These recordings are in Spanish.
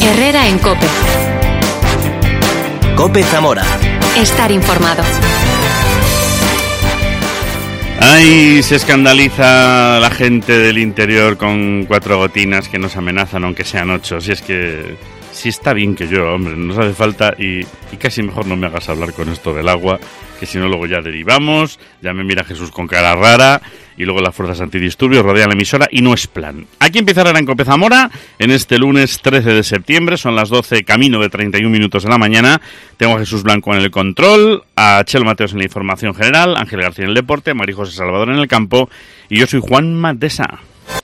Herrera en COPE. COPE Zamora. Estar informado. Ay, se escandaliza la gente del interior con 4 gotinas que nos amenazan, aunque sean 8. Si es que... sí está bien que yo, hombre, nos hace falta y casi mejor no me hagas hablar con esto del agua, que si no luego ya derivamos, ya me mira Jesús con cara rara y luego las fuerzas antidisturbios rodean la emisora y no es plan. Aquí empieza Herrera en COPE Zamora en este lunes 13 de septiembre, son las 12, camino de 31 minutos de la mañana. Tengo a Jesús Blanco en el control, a Chelo Mateos en la información general, Ángel García en el deporte, María José Salvador en el campo y yo soy Juanma Deza.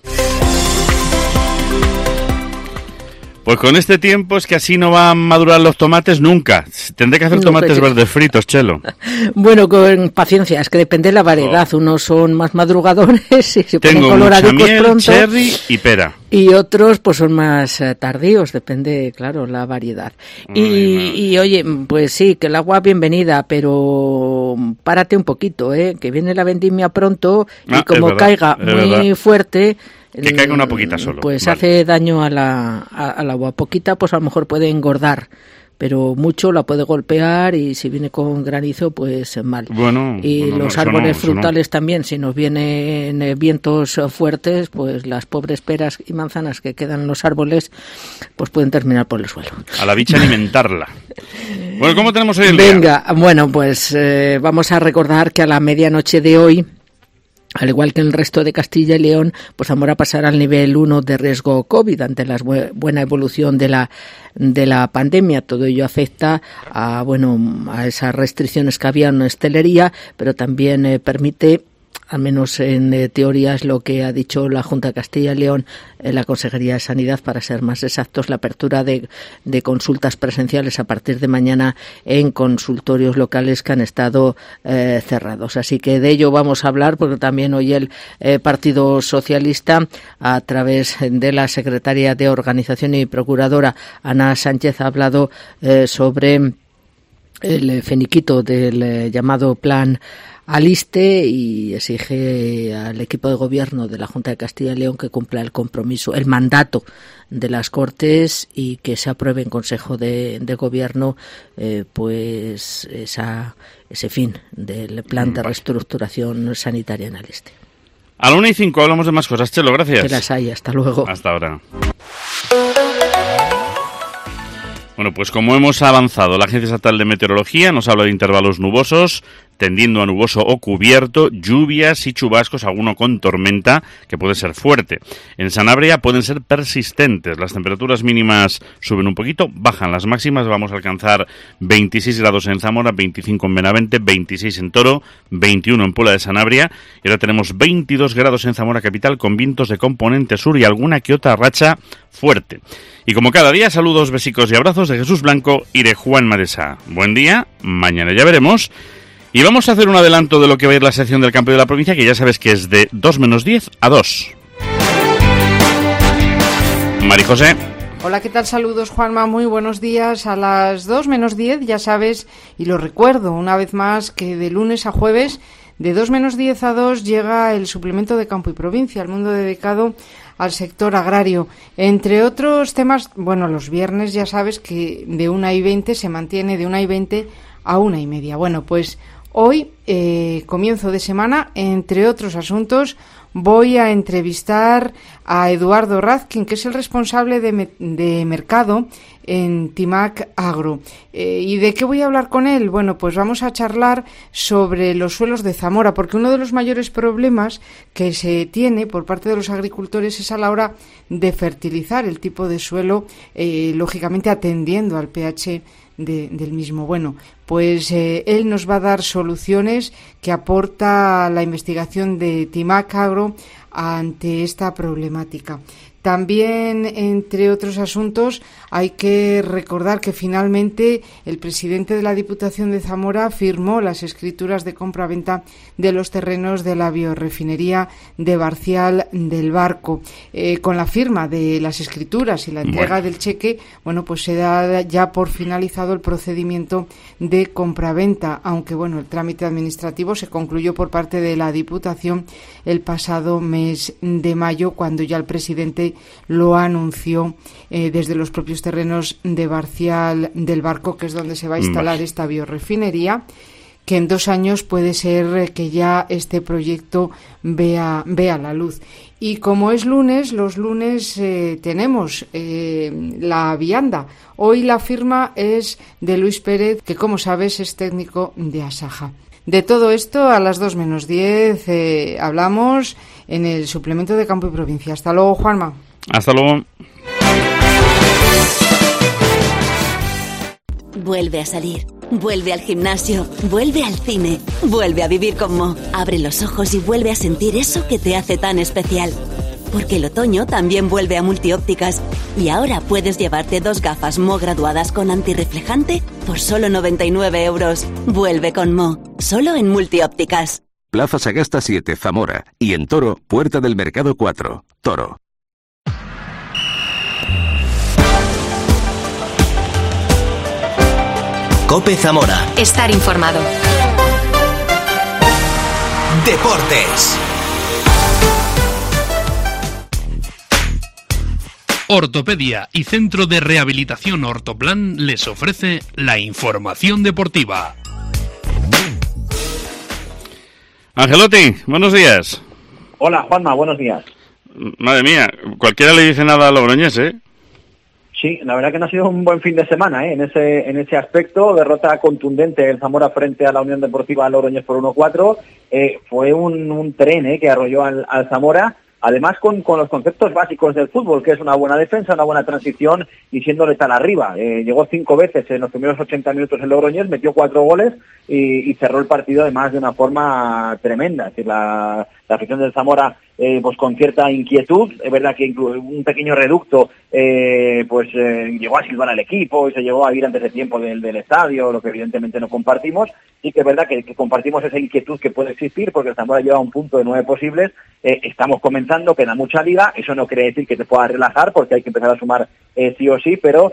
Pues con este tiempo es que así no van a madurar los tomates nunca. Tendré que hacer tomates verdes fritos, Chelo. Bueno, con paciencia, es que depende de la variedad. Unos son más madrugadores y se ponen coloradicos pronto. Cherry y pera. Y otros pues son más tardíos, depende, claro, la variedad. Y oye, pues sí, que el agua bienvenida, pero párate un poquito, que viene la vendimia pronto y como verdad, caiga muy fuerte... Que caiga una poquita solo. Pues vale. Hace daño al agua. Poquita, pues a lo mejor puede engordar, pero mucho la puede golpear y si viene con granizo, pues mal. Bueno, y los árboles frutales también, si nos vienen vientos fuertes, pues las pobres peras y manzanas que quedan en los árboles, pues pueden terminar por el suelo. A la bicha alimentarla. Bueno, ¿cómo tenemos hoy el día? Venga, bueno, pues vamos a recordar que a la medianoche de hoy, al igual que en el resto de Castilla y León, pues Zamora pasará al nivel 1 de riesgo COVID ante la buena evolución de la pandemia. Todo ello afecta a esas restricciones que había en hostelería, pero también permite, al menos en teoría es lo que ha dicho la Junta de Castilla y León, la Consejería de Sanidad, para ser más exactos, la apertura de consultas presenciales a partir de mañana en consultorios locales que han estado cerrados. Así que de ello vamos a hablar, porque también hoy el Partido Socialista, a través de la secretaria de Organización y Procuradora, Ana Sánchez, ha hablado sobre el finiquito del llamado Plan Aliste y exige al equipo de gobierno de la Junta de Castilla y León que cumpla el compromiso, el mandato de las Cortes y que se apruebe en Consejo de Gobierno pues ese fin del plan de reestructuración sanitaria en Aliste. A la 1:05 hablamos de más cosas, Chelo, gracias. Que las hay, hasta luego. Hasta ahora. Bueno, pues como hemos avanzado, la Agencia Estatal de Meteorología nos habla de intervalos nubosos, tendiendo a nuboso o cubierto, lluvias y chubascos, alguno con tormenta, que puede ser fuerte. En Sanabria pueden ser persistentes, las temperaturas mínimas suben un poquito, bajan las máximas, vamos a alcanzar 26 grados en Zamora, 25 en Benavente, 26 en Toro, 21 en Puebla de Sanabria, y ahora tenemos 22 grados en Zamora capital, con vientos de componente sur y alguna que otra racha fuerte. Y como cada día, saludos, besicos y abrazos de Jesús Blanco y de Juanma Deza. Buen día, mañana ya veremos. Y vamos a hacer un adelanto de lo que va a ir la sección del campo de la provincia, que ya sabes que es de 2 menos 10 a 2. María José. Hola, ¿qué tal? Saludos, Juanma. Muy buenos días. A las 2 menos 10, ya sabes, y lo recuerdo una vez más, que de lunes a jueves, de 2 menos 10 a 2, llega el suplemento de Campo y Provincia, el mundo dedicado al sector agrario. Entre otros temas, bueno, los viernes ya sabes que de 1:20 se mantiene de 1:20 a 1:30. Bueno, pues hoy, comienzo de semana, entre otros asuntos, voy a entrevistar a Eduardo Razkin, que es el responsable de mercado en Timac Agro. ¿Y de qué voy a hablar con él? Bueno, pues vamos a charlar sobre los suelos de Zamora, porque uno de los mayores problemas que se tiene por parte de los agricultores es a la hora de fertilizar el tipo de suelo, lógicamente atendiendo al pH del mismo. Bueno, pues él nos va a dar soluciones que aporta la investigación de Timac Agro ante esta problemática. También, entre otros asuntos, hay que recordar que finalmente el presidente de la Diputación de Zamora firmó las escrituras de compra-venta de los terrenos de la biorefinería de Barcial del Barco. Con la firma de las escrituras y la entrega del cheque, bueno, pues se da ya por finalizado el procedimiento de compra-venta, aunque bueno, el trámite administrativo se concluyó por parte de la Diputación el pasado mes de mayo, cuando ya el presidente lo anunció desde los propios terrenos de Barcial del Barco, que es donde se va a instalar esta biorefinería, que en 2 años puede ser que ya este proyecto vea la luz. Y como es lunes, los lunes tenemos la vianda. Hoy la firma es de Luis Pérez, que como sabes es técnico de Asaja. De todo esto a las 2 menos 10 hablamos en el suplemento de Campo y Provincia. Hasta luego, Juanma. Hasta luego. Vuelve a salir, vuelve al gimnasio, vuelve al cine, vuelve a vivir con Mo. Abre los ojos y vuelve a sentir eso que te hace tan especial. Porque el otoño también vuelve a Multiópticas y ahora puedes llevarte 2 gafas Mo graduadas con antirreflejante por solo 99 euros. Vuelve con Mo, solo en Multiópticas. Plaza Sagasta 7, Zamora. Y en Toro, Puerta del Mercado 4, Toro. COPE Zamora. Estar informado. Deportes. Ortopedia y Centro de Rehabilitación Ortoplan les ofrece la información deportiva. Angelotti, buenos días. Hola, Juanma, buenos días. Madre mía, cualquiera le dice nada a Logroñés, ¿eh? Sí, la verdad que no ha sido un buen fin de semana, en ese aspecto. Derrota contundente del Zamora frente a la Unión Deportiva Logroñés por 1-4. Fue un tren que arrolló al Zamora. Además, con los conceptos básicos del fútbol, que es una buena defensa, una buena transición y siendo letal arriba. Llegó 5 veces en los primeros 80 minutos el Logroñés, metió 4 goles y cerró el partido además de una forma tremenda. Es decir, la afición del Zamora pues con cierta inquietud. Es verdad que un pequeño reducto llegó a silbar al equipo y se llegó a ir antes de tiempo del estadio, lo que evidentemente no compartimos. Sí que es verdad que compartimos esa inquietud que puede existir porque el Zamora lleva un punto de 9 posibles. Estamos comenzando, queda mucha liga, eso no quiere decir que te puedas relajar porque hay que empezar a sumar sí o sí, pero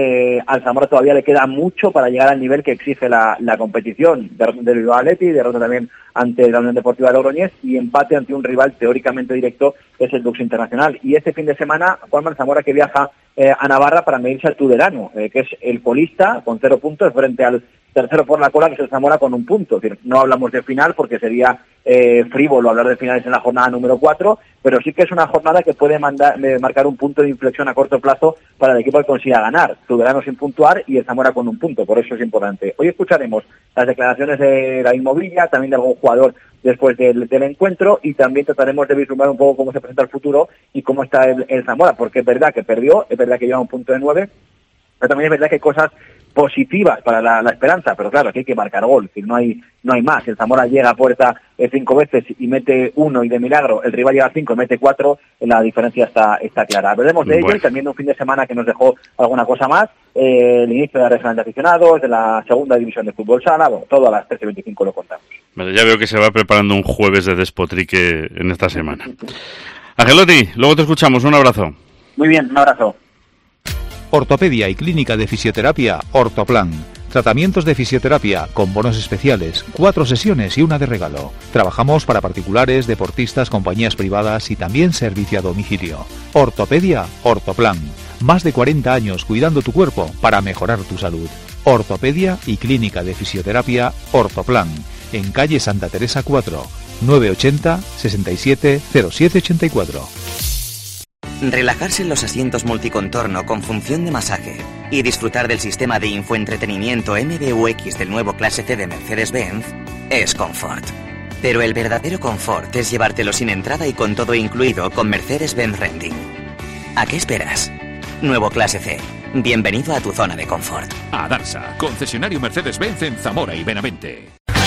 al Zamora todavía le queda mucho para llegar al nivel que exige la competición. Derrota del Bilbao Athletic, derrota también ante la Unión Deportiva de Logroñés y empate ante un rival teóricamente directo que es el Dux Internacional. Y este fin de semana, Juanma, Zamora que viaja a Navarra para medirse al Tudelano, que es el colista con 0 puntos frente al tercero por la cola, que es el Zamora con 1 punto. Es decir, no hablamos de final porque sería frívolo hablar de finales en la jornada número 4, pero sí que es una jornada que puede marcar un punto de inflexión a corto plazo para el equipo que consiga ganar. Tudelano sin puntuar y el Zamora con 1 punto, por eso es importante. Hoy escucharemos las declaraciones de David Movilla, también de algún jugador después del encuentro, y también trataremos de vislumbrar un poco cómo se presenta el futuro y cómo está el Zamora, porque es verdad que perdió, es verdad que lleva 1 punto de 9, pero también es verdad que hay cosas positivas para la esperanza, pero claro, aquí hay que marcar gol, es decir, no hay más. El Zamora llega a puerta 5 veces y mete 1 y de milagro el rival llega a 5 y mete 4, la diferencia está clara. Hablaremos de ello y también de un fin de semana que nos dejó alguna cosa más, el inicio de la regional de aficionados, de la segunda división de fútbol sala, todo a las 13:25 lo contamos. Vale, ya veo que se va preparando un jueves de despotrique en esta semana. Angelotti, luego te escuchamos, un abrazo. Muy bien, un abrazo. Ortopedia y Clínica de Fisioterapia Ortoplan. Tratamientos de fisioterapia con bonos especiales, 4 sesiones y 1 de regalo. Trabajamos para particulares, deportistas, compañías privadas y también servicio a domicilio. Ortopedia Ortoplan. Más de 40 años cuidando tu cuerpo para mejorar tu salud. Ortopedia y Clínica de Fisioterapia Ortoplan. En calle Santa Teresa 4, 980 67 0784. Relajarse en los asientos multicontorno con función de masaje y disfrutar del sistema de infoentretenimiento MBUX del nuevo Clase C de Mercedes-Benz es confort. Pero el verdadero confort es llevártelo sin entrada y con todo incluido con Mercedes-Benz Renting. ¿A qué esperas? Nuevo Clase C. Bienvenido a tu zona de confort. A Darsa, concesionario Mercedes-Benz en Zamora y Benavente.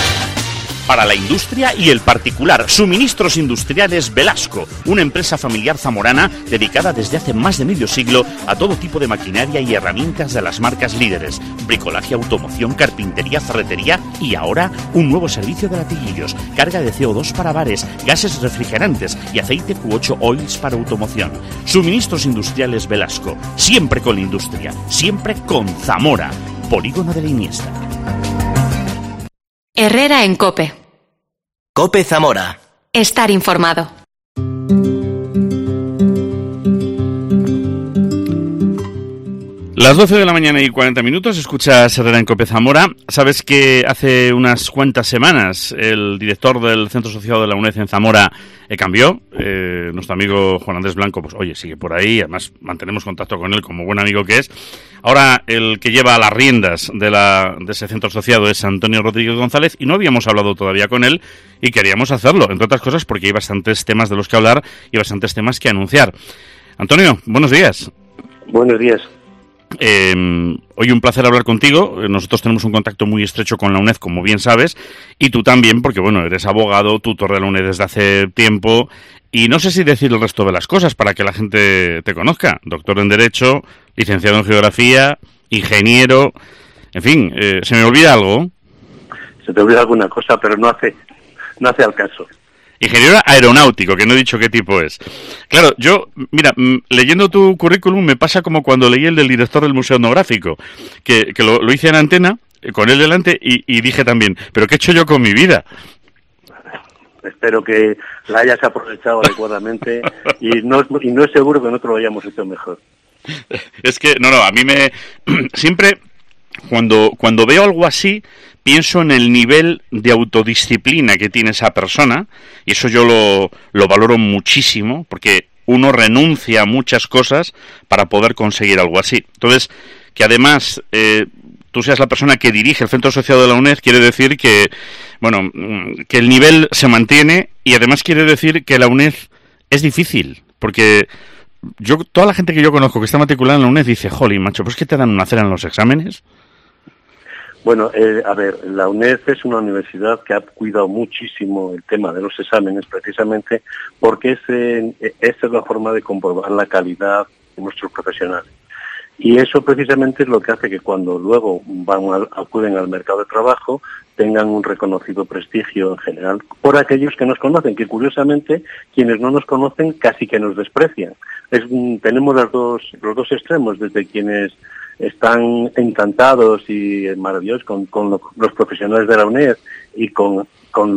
Para la industria y el particular, Suministros Industriales Velasco, una empresa familiar zamorana dedicada desde hace más de medio siglo a todo tipo de maquinaria y herramientas de las marcas líderes, bricolaje, automoción, carpintería, ferretería y ahora un nuevo servicio de latiguillos, carga de CO2 para bares, gases refrigerantes y aceite Q8 Oils para automoción. Suministros Industriales Velasco, siempre con la industria, siempre con Zamora, Polígono de la Iniesta. Herrera en COPE. COPE Zamora. Estar informado. Las 12 de la mañana y 40 minutos, escuchas Herrera en COPE Zamora. Sabes que hace unas cuantas semanas el director del Centro Asociado de la UNED en Zamora cambió. Nuestro amigo Juan Andrés Blanco, pues oye, sigue por ahí, además mantenemos contacto con él como buen amigo que es. Ahora el que lleva las riendas de ese Centro Asociado es Antonio Rodríguez González y no habíamos hablado todavía con él y queríamos hacerlo, entre otras cosas porque hay bastantes temas de los que hablar y bastantes temas que anunciar. Antonio, buenos días. Buenos días. Hoy un placer hablar contigo. Nosotros tenemos un contacto muy estrecho con la UNED, como bien sabes, y tú también, porque bueno, eres abogado, tutor de la UNED desde hace tiempo, y no sé si decir el resto de las cosas para que la gente te conozca. Doctor en Derecho, licenciado en Geografía, ingeniero, en fin, ¿se me olvida algo? Se te olvida alguna cosa, pero no hace al caso. Ingeniero aeronáutico, que no he dicho qué tipo es. Claro, yo, mira, leyendo tu currículum me pasa como cuando leí el del director del Museo Etnográfico, que lo hice en Antena, con él delante, y dije también, ¿pero qué he hecho yo con mi vida? Espero que la hayas aprovechado adecuadamente y no es seguro que nosotros lo hayamos hecho mejor. Es que, no, a mí siempre, cuando veo algo así, pienso en el nivel de autodisciplina que tiene esa persona, y eso yo lo valoro muchísimo, porque uno renuncia a muchas cosas para poder conseguir algo así. Entonces, que además tú seas la persona que dirige el Centro Asociado de la UNED, quiere decir que, bueno, que el nivel se mantiene, y además quiere decir que la UNED es difícil, porque toda la gente que yo conozco que está matriculada en la UNED dice, jolín, macho, ¿pues que te dan una cera en los exámenes? Bueno, a ver, la UNED es una universidad que ha cuidado muchísimo el tema de los exámenes, precisamente porque esa es la forma de comprobar la calidad de nuestros profesionales. Y eso precisamente es lo que hace que cuando luego acuden al mercado de trabajo tengan un reconocido prestigio en general por aquellos que nos conocen, que curiosamente quienes no nos conocen casi que nos desprecian. Tenemos los dos extremos, desde quienes están encantados y maravillosos con los profesionales de la UNED y con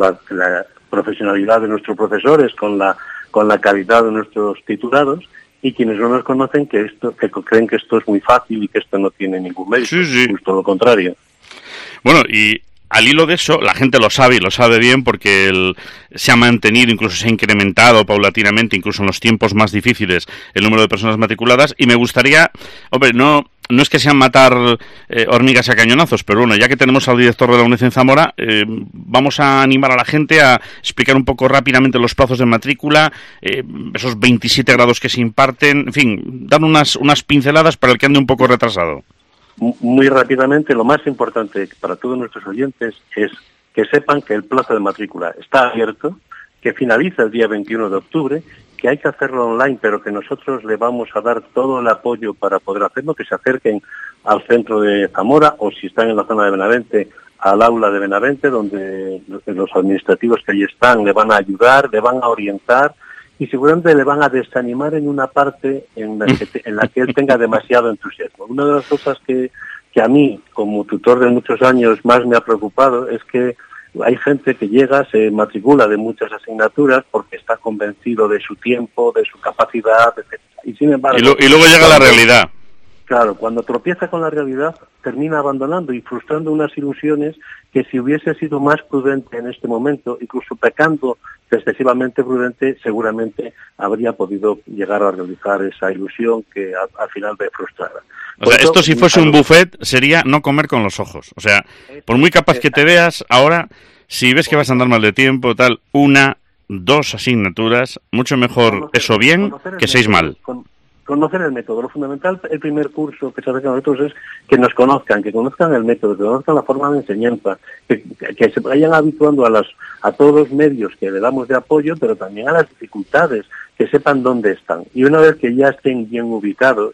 la profesionalidad de nuestros profesores, con la calidad de nuestros titulados, y quienes no nos conocen que creen que esto es muy fácil y que esto no tiene ningún mérito. Sí. Justo lo contrario. Bueno, y al hilo de eso, la gente lo sabe y lo sabe bien porque se ha mantenido, incluso se ha incrementado paulatinamente, incluso en los tiempos más difíciles, el número de personas matriculadas. Y me gustaría, hombre, no es que sean matar hormigas a cañonazos, pero bueno, ya que tenemos al director de la UNED en Zamora, vamos a animar a la gente a explicar un poco rápidamente los plazos de matrícula, esos 27 grados que se imparten, en fin, dar unas pinceladas para el que ande un poco retrasado. Muy rápidamente, lo más importante para todos nuestros oyentes es que sepan que el plazo de matrícula está abierto, que finaliza el día 21 de octubre, que hay que hacerlo online, pero que nosotros le vamos a dar todo el apoyo para poder hacerlo, que se acerquen al centro de Zamora o si están en la zona de Benavente, al aula de Benavente, donde los administrativos que allí están le van a ayudar, le van a orientar y seguramente le van a desanimar en una parte en la que él tenga demasiado entusiasmo. Una de las cosas que a mí, como tutor de muchos años, más me ha preocupado es que hay gente que llega, se matricula de muchas asignaturas porque está convencido de su tiempo, de su capacidad, etc. Y sin embargo, y luego llega la realidad. Claro, cuando tropieza con la realidad, termina abandonando y frustrando unas ilusiones que si hubiese sido más prudente en este momento, incluso pecando de excesivamente prudente, seguramente habría podido llegar a realizar esa ilusión que al final ve frustrada. O sea, esto si fuese un buffet sería no comer con los ojos. O sea, por muy capaz que te veas, ahora, si ves que vas a andar mal de tiempo, tal, 1, 2 asignaturas, mucho mejor eso bien que 6 mal. Conocer el método. Lo fundamental, el primer curso que se hace con nosotros es que nos conozcan, el método, que conozcan la forma de enseñanza, que se vayan habituando a todos los medios que le damos de apoyo, pero también a las dificultades, que sepan dónde están. Y una vez que ya estén bien ubicados,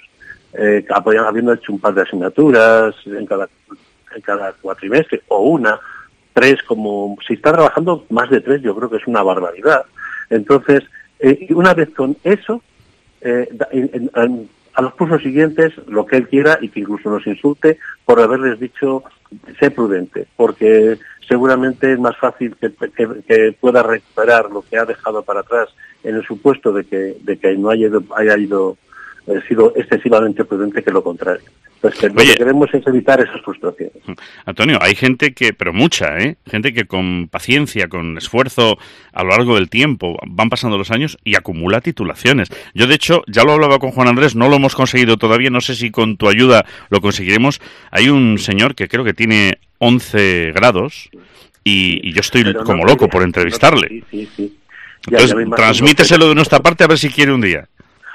habiendo hecho un par de asignaturas en cada cuatrimestre, o 3, como si está trabajando más de 3, yo creo que es una barbaridad. Entonces, una vez con eso, a los cursos siguientes lo que él quiera y que incluso nos insulte por haberles dicho sé prudente, porque seguramente es más fácil que pueda recuperar lo que ha dejado para atrás en el supuesto de que no haya sido excesivamente prudente que lo contrario. Pues que lo que queremos es evitar esas frustraciones. Antonio, hay gente que, pero mucha, gente que con paciencia, con esfuerzo a lo largo del tiempo, van pasando los años y acumula titulaciones. Yo, de hecho, ya lo hablaba con Juan Andrés, no lo hemos conseguido todavía, no sé si con tu ayuda lo conseguiremos. Hay un señor que creo que tiene 11 grados y yo estoy como loco por entrevistarle. Sí. Entonces, transmíteselo de nuestra parte a ver si quiere un día.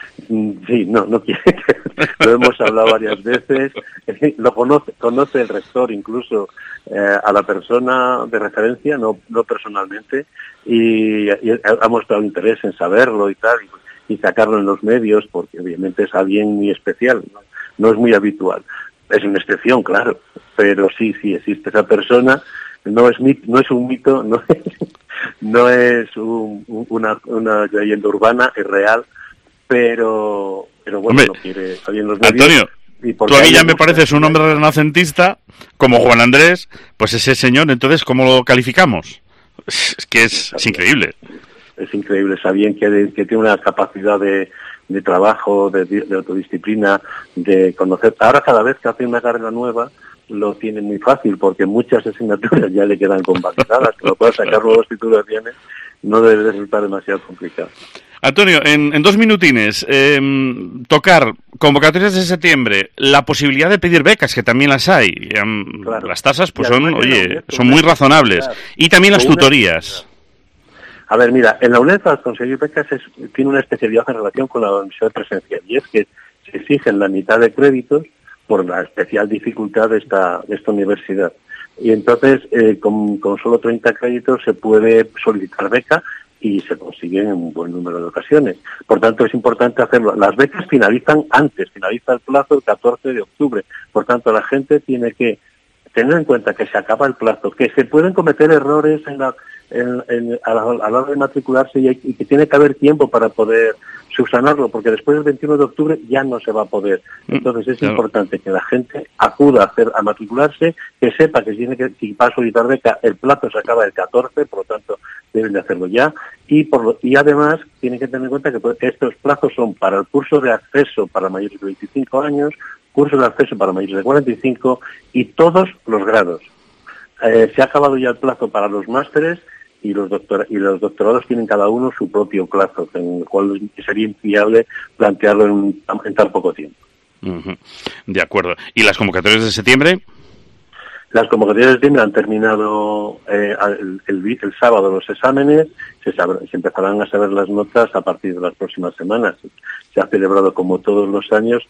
Sí, no quiere. Lo hemos hablado varias veces. Lo conoce el rector, incluso a la persona de referencia, no personalmente, y ha mostrado interés en saberlo y tal, y sacarlo en los medios, porque obviamente es alguien muy especial, no es muy habitual. Es una excepción, claro, pero sí existe esa persona. No es un mito, no es una leyenda urbana, es real. Pero bueno, hombre, no quiere salir en los medios. Antonio, tú a mí ya me pareces un hombre renacentista, como Juan Andrés, pues ese señor, entonces, ¿cómo lo calificamos? Es que es increíble. Es increíble, sabían que tiene una capacidad de trabajo, de autodisciplina, de conocer. Ahora cada vez que hace una carrera nueva, lo tiene muy fácil, porque muchas asignaturas ya le quedan convalidadas, que lo pueda sacar nuevas titulaciones, no debe resultar demasiado complicado. Antonio, en 2 minutines, tocar convocatorias de septiembre, la posibilidad de pedir becas, que también las hay. Claro. Las tasas pues son muy razonables. Claro. Y también las tutorías. A ver, mira, en la UNED para conseguir becas tiene una especialidad en relación con la universidad presencial, y es que se exigen la mitad de créditos por la especial dificultad de esta universidad. Y entonces, con solo 30 créditos se puede solicitar beca y se consiguen en un buen número de ocasiones. Por tanto, es importante hacerlo. Las becas finaliza el plazo el 14 de octubre. Por tanto, la gente tiene que tener en cuenta que se acaba el plazo, que se pueden cometer errores a la hora de matricularse y que tiene que haber tiempo para poder subsanarlo, porque después del 21 de octubre ya no se va a poder. Entonces es importante que la gente acuda a matricularse, que sepa que tiene que, si va a solicitar beca, el plazo se acaba el 14, por lo tanto deben de hacerlo ya, y además tienen que tener en cuenta que estos plazos son para el curso de acceso para mayores de 25 años, curso de acceso para mayores de 45 y todos los grados. Se ha acabado ya el plazo para los másteres y los doctorados tienen cada uno su propio plazo, en el cual sería inviable plantearlo en tan poco tiempo. Uh-huh. De acuerdo. ¿Y las convocatorias de septiembre? Las convocatorias de septiembre han terminado el sábado los exámenes, se empezarán a saber las notas a partir de las próximas semanas. Se ha celebrado como todos los años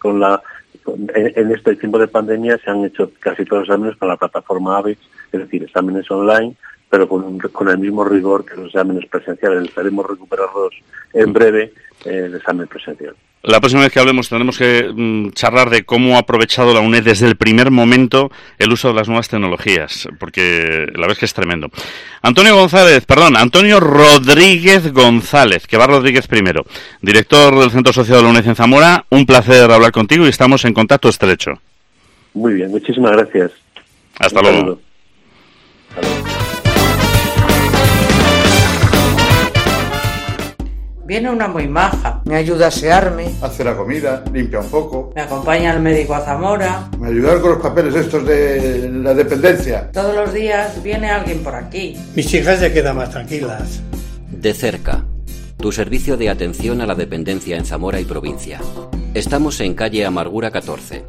en este tiempo de pandemia se han hecho casi todos los exámenes con la plataforma AVEX, es decir, exámenes online, pero con el mismo rigor que los exámenes presenciales. Esperemos recuperarlos en breve, el examen presencial. La próxima vez que hablemos tendremos que charlar de cómo ha aprovechado la UNED desde el primer momento el uso de las nuevas tecnologías, porque la verdad es que es tremendo. Antonio Rodríguez González, que va Rodríguez primero, director del Centro Social de la UNED en Zamora, un placer hablar contigo y estamos en contacto estrecho. Muy bien, muchísimas gracias. Hasta luego. Viene una muy maja, me ayuda a asearme, hace la comida, limpia un poco, me acompaña al médico a Zamora, me ayuda con los papeles estos de la dependencia. Todos los días viene alguien por aquí. Mis hijas se quedan más tranquilas. De cerca, tu servicio de atención a la dependencia en Zamora y provincia. Estamos en calle Amargura 14,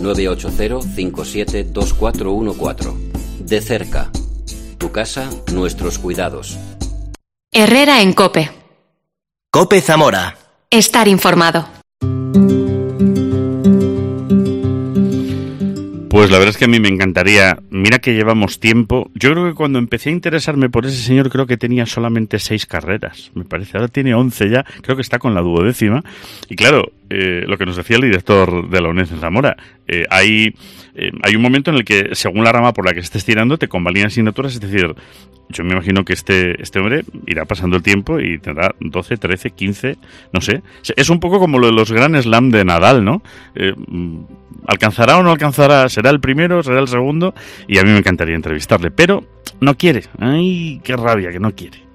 980-572414. De cerca, tu casa, nuestros cuidados. Herrera en COPE. COPE Zamora. Estar informado. Pues la verdad es que a mí me encantaría. Mira que llevamos tiempo. Yo creo que cuando empecé a interesarme por ese señor creo que tenía solamente 6 carreras, me parece. Ahora tiene 11 ya, creo que está con la 12ª. Y claro, lo que nos decía el director de la UNED en Zamora, hay un momento en el que, según la rama por la que estés tirando, te convalidan asignaturas, es decir, yo me imagino que este hombre irá pasando el tiempo y tendrá 12, 13, 15, no sé. Es un poco como lo de los Grand Slam de Nadal, ¿no? ¿Alcanzará o no alcanzará? ¿Será el primero? ¿Será el segundo? Y a mí me encantaría entrevistarle, pero no quiere. ¡Ay, qué rabia que no quiere!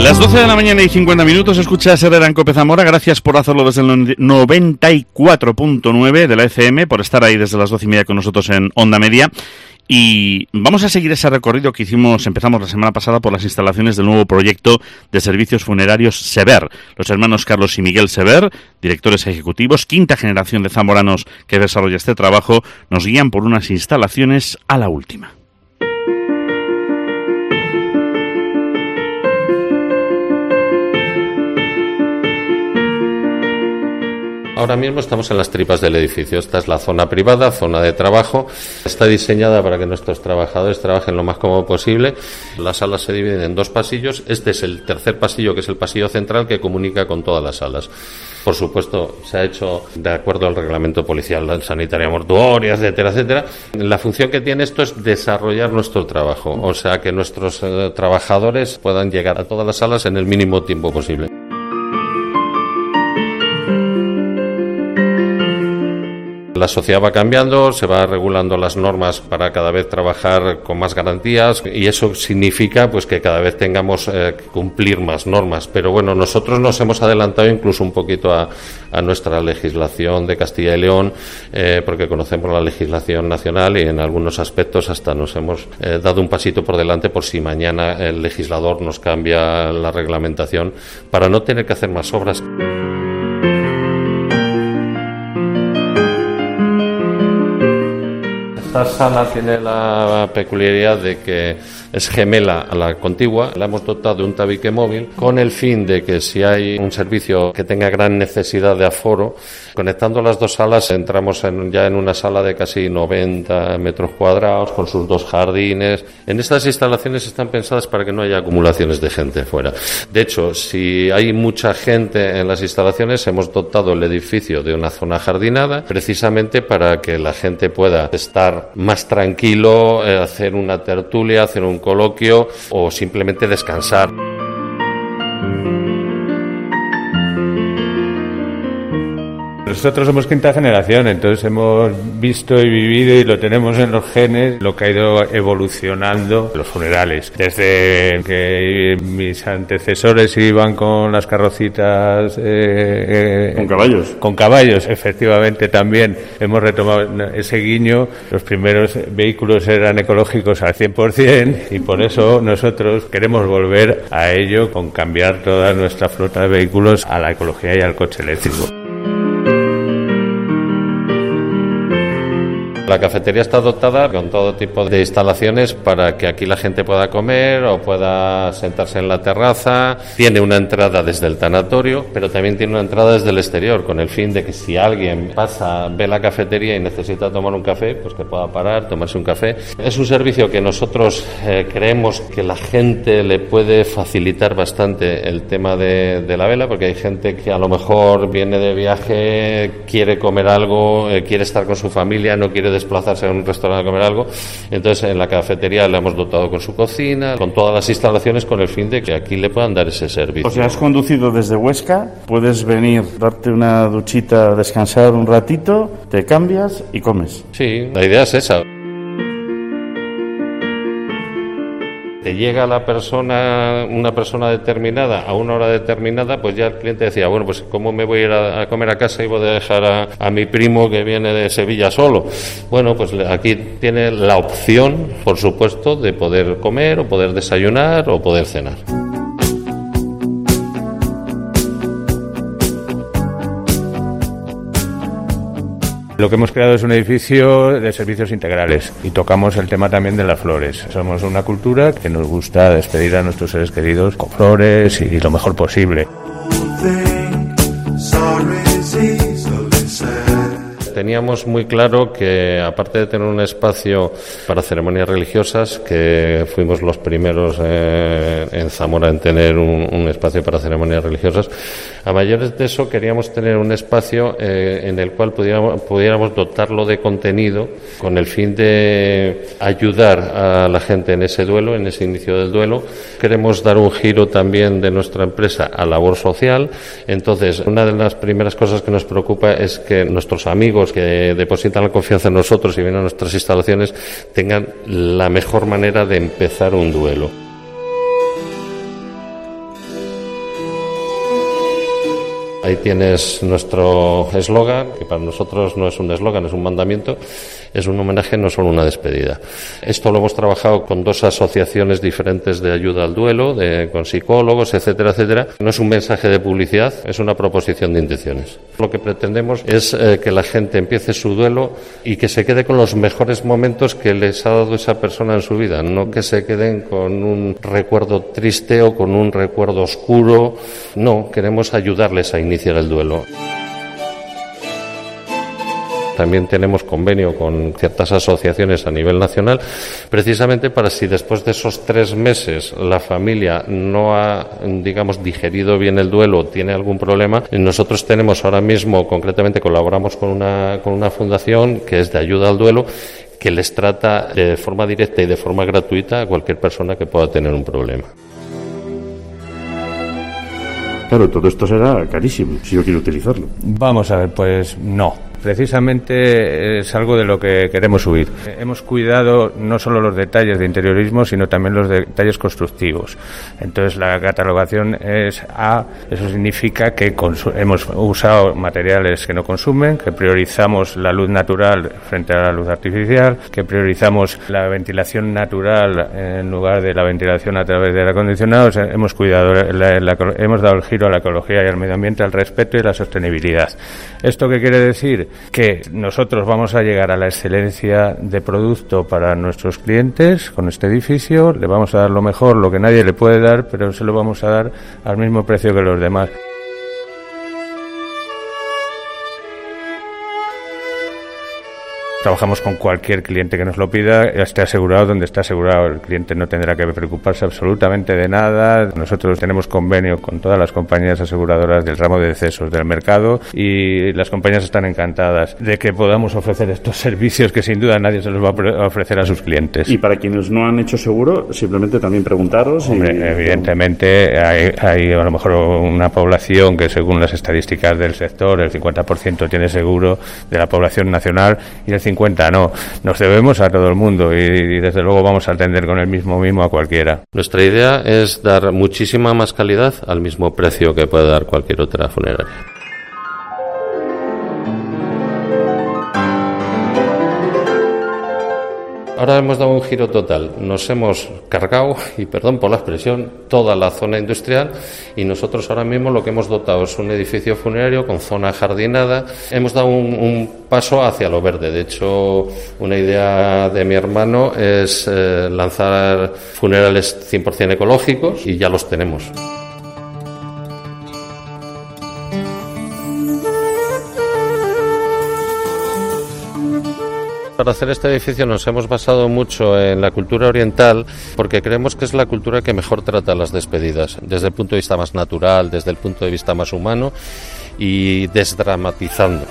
Las 12 de la mañana y 50 minutos, escuchas Herrera en Cope Zamora. Gracias por hacerlo desde el 94.9 de la FM, por estar ahí desde las 12:30 con nosotros en Onda Media. Y vamos a seguir ese recorrido que empezamos la semana pasada por las instalaciones del nuevo proyecto de servicios funerarios Sever. Los hermanos Carlos y Miguel Sever, directores ejecutivos, quinta generación de zamoranos que desarrolla este trabajo, nos guían por unas instalaciones a la última. Ahora mismo estamos en las tripas del edificio. Esta es la zona privada, zona de trabajo. Está diseñada para que nuestros trabajadores trabajen lo más cómodo posible. Las salas se dividen en 2 pasillos. Este es el tercer pasillo, que es el pasillo central, que comunica con todas las salas. Por supuesto, se ha hecho de acuerdo al reglamento policial, la sanitaria mortuoria, etcétera, etcétera. La función que tiene esto es desarrollar nuestro trabajo, o sea, que nuestros trabajadores puedan llegar a todas las salas en el mínimo tiempo posible. La sociedad va cambiando, se va regulando las normas para cada vez trabajar con más garantías y eso significa pues que cada vez tengamos que cumplir más normas. Pero bueno, nosotros nos hemos adelantado incluso un poquito a nuestra legislación de Castilla y León porque conocemos la legislación nacional y en algunos aspectos hasta nos hemos dado un pasito por delante por si mañana el legislador nos cambia la reglamentación para no tener que hacer más obras. Esta sala tiene la peculiaridad de que es gemela a la contigua. La hemos dotado de un tabique móvil con el fin de que si hay un servicio que tenga gran necesidad de aforo, conectando las 2 salas entramos ya en una sala de casi 90 metros cuadrados con sus 2 jardines. En estas instalaciones están pensadas para que no haya acumulaciones de gente fuera. De hecho, si hay mucha gente en las instalaciones, hemos dotado el edificio de una zona jardinada precisamente para que la gente pueda estar más tranquilo, hacer una tertulia, hacer un coloquio o simplemente descansar. Nosotros somos quinta generación, entonces hemos visto y vivido y lo tenemos en los genes, lo que ha ido evolucionando los funerales. Desde que mis antecesores iban con las carrocitas... ¿Con caballos? Con caballos, efectivamente, también hemos retomado ese guiño. Los primeros vehículos eran ecológicos al 100% y por eso nosotros queremos volver a ello con cambiar toda nuestra flota de vehículos a la ecología y al coche eléctrico. La cafetería está dotada con todo tipo de instalaciones para que aquí la gente pueda comer o pueda sentarse en la terraza. Tiene una entrada desde el tanatorio, pero también tiene una entrada desde el exterior, con el fin de que si alguien pasa, ve la cafetería y necesita tomar un café, pues que pueda parar, tomarse un café. Es un servicio que nosotros creemos que la gente le puede facilitar bastante el tema de la vela, porque hay gente que a lo mejor viene de viaje, quiere comer algo, quiere estar con su familia, no quiere desplazarse a un restaurante a comer algo. Entonces en la cafetería le hemos dotado con su cocina, con todas las instalaciones, con el fin de que aquí le puedan dar ese servicio. O sea, has conducido desde Huesca, puedes venir, darte una duchita, descansar un ratito, te cambias y comes. Sí, la idea es esa. Te llega una persona determinada a una hora determinada, pues ya el cliente decía, bueno, pues ¿cómo me voy a ir a comer a casa y voy a dejar a mi primo que viene de Sevilla solo? Bueno, pues aquí tiene la opción, por supuesto, de poder comer o poder desayunar o poder cenar. Lo que hemos creado es un edificio de servicios integrales y tocamos el tema también de las flores. Somos una cultura que nos gusta despedir a nuestros seres queridos con flores y lo mejor posible. Teníamos muy claro que, aparte de tener un espacio para ceremonias religiosas, que fuimos los primeros en Zamora en tener un espacio para ceremonias religiosas, a mayores de eso queríamos tener un espacio en el cual pudiéramos dotarlo de contenido con el fin de ayudar a la gente en ese duelo, en ese inicio del duelo. Queremos dar un giro también de nuestra empresa a labor social. Entonces, una de las primeras cosas que nos preocupa es que nuestros amigos que depositan la confianza en nosotros y vienen a nuestras instalaciones tengan la mejor manera de empezar un duelo. Ahí tienes nuestro eslogan, que para nosotros no es un eslogan, es un mandamiento, es un homenaje, no solo una despedida. Esto lo hemos trabajado con 2 asociaciones diferentes de ayuda al duelo, con psicólogos, etcétera, etcétera. No es un mensaje de publicidad, es una proposición de intenciones. Lo que pretendemos es que la gente empiece su duelo y que se quede con los mejores momentos que les ha dado esa persona en su vida, no que se queden con un recuerdo triste o con un recuerdo oscuro. No, queremos ayudarles a iniciar el duelo. También tenemos convenio con ciertas asociaciones a nivel nacional, precisamente para si después de esos 3 meses la familia no ha, digamos, digerido bien el duelo, tiene algún problema. Nosotros tenemos ahora mismo, concretamente colaboramos con una fundación que es de ayuda al duelo, que les trata de forma directa y de forma gratuita a cualquier persona que pueda tener un problema. Claro, todo esto será carísimo si yo quiero utilizarlo. Vamos a ver, pues no. Precisamente es algo de lo que queremos huir. Hemos cuidado no solo los detalles de interiorismo, sino también los detalles constructivos. Entonces la catalogación es A, eso significa que hemos usado materiales que no consumen, que priorizamos la luz natural frente a la luz artificial, que priorizamos la ventilación natural en lugar de la ventilación a través de aire acondicionado. O sea, hemos cuidado, hemos dado el giro a la ecología y al medio ambiente, al respeto y la sostenibilidad. ¿Esto qué quiere decir? Que nosotros vamos a llegar a la excelencia de producto para nuestros clientes con este edificio, le vamos a dar lo mejor, lo que nadie le puede dar, pero se lo vamos a dar al mismo precio que los demás. Trabajamos con cualquier cliente que nos lo pida, esté asegurado donde está asegurado. El cliente no tendrá que preocuparse absolutamente de nada. Nosotros tenemos convenio con todas las compañías aseguradoras del ramo de decesos del mercado y las compañías están encantadas de que podamos ofrecer estos servicios que sin duda nadie se los va a ofrecer a sus clientes. Y para quienes no han hecho seguro, simplemente también preguntaros. Hombre, evidentemente hay a lo mejor una población que según las estadísticas del sector el 50% tiene seguro de la población nacional y el 50 no. Nos debemos a todo el mundo y desde luego vamos a atender con el mismo mimo a cualquiera. Nuestra idea es dar muchísima más calidad al mismo precio que puede dar cualquier otra funeraria. Ahora hemos dado un giro total. Nos hemos cargado, y perdón por la expresión, toda la zona industrial y nosotros ahora mismo lo que hemos dotado es un edificio funerario con zona jardinada. Hemos dado un paso hacia lo verde. De hecho, una idea de mi hermano es lanzar funerales 100% ecológicos y ya los tenemos. Para hacer este edificio nos hemos basado mucho en la cultura oriental porque creemos que es la cultura que mejor trata las despedidas, desde el punto de vista más natural, desde el punto de vista más humano y desdramatizando.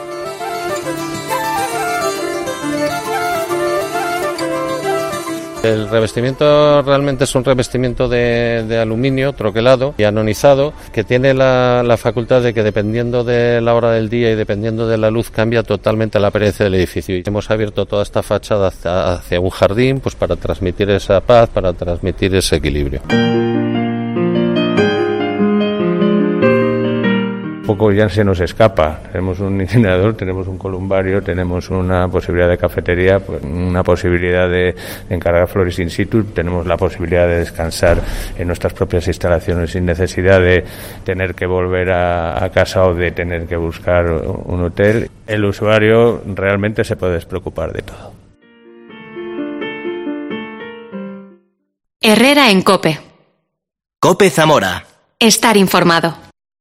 El revestimiento realmente es un revestimiento de aluminio troquelado y anodizado que tiene la facultad de que dependiendo de la hora del día y dependiendo de la luz cambia totalmente la apariencia del edificio. Y hemos abierto toda esta fachada hacia un jardín pues para transmitir esa paz, para transmitir ese equilibrio. Poco ya se nos escapa. Tenemos un incinerador, tenemos un columbario, tenemos una posibilidad de cafetería, una posibilidad de encargar flores in situ, tenemos la posibilidad de descansar en nuestras propias instalaciones sin necesidad de tener que volver a casa o de tener que buscar un hotel. El usuario realmente se puede despreocupar de todo. Herrera en COPE. COPE Zamora. Estar informado.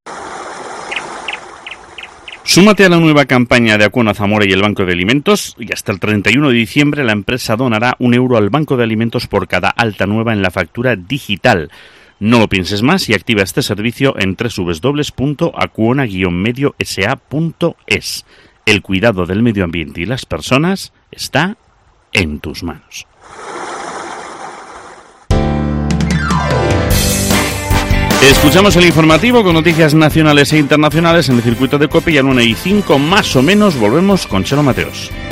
Súmate a la nueva campaña de Acuona Zamora y el Banco de Alimentos y hasta el 31 de diciembre la empresa donará €1 al Banco de Alimentos por cada alta nueva en la factura digital. No lo pienses más y activa este servicio en www.acuona-mediosa.es. El cuidado del medio ambiente y las personas está en tus manos. Escuchamos el informativo con noticias nacionales e internacionales en el circuito de COPE y a la 1:05 más o menos volvemos con Chelo Mateos.